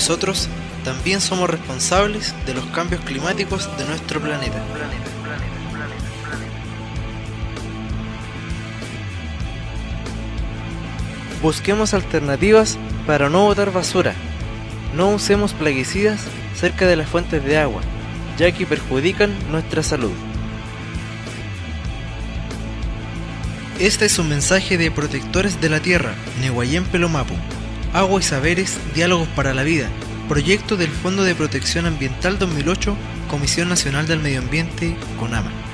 nosotros también somos responsables de los cambios climáticos de nuestro planeta. Busquemos alternativas para no botar basura. No usemos plaguicidas cerca de las fuentes de agua, ya que perjudican nuestra salud. Este es un mensaje de Protectores de la Tierra, Nehuayén Pelomapu. Agua y Saberes, Diálogos para la Vida, proyecto del Fondo de Protección Ambiental 2008, Comisión Nacional del Medio Ambiente, CONAMA.